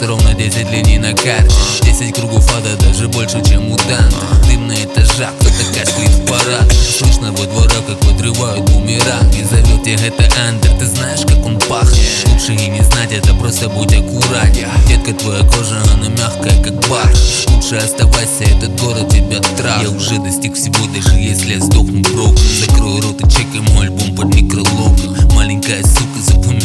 Осталось ровно 10 линий на карте, 10 кругов ада, даже больше, чем у Данте. Дым на этажах, кто-то кашляет в парад. Слышно во дворах, как подрывают бумеранг. И зовет тебя это Андер, ты знаешь, как он пахнет. Лучше и не знать, это просто будь аккуратен. Детка, твоя кожа, она мягкая, как бар. Лучше оставайся, этот город тебя трав. Я уже достиг всего, даже если я сдохну броку. Закрой рот и чекай мой альбом под микрологом. Маленькая сука, запоминай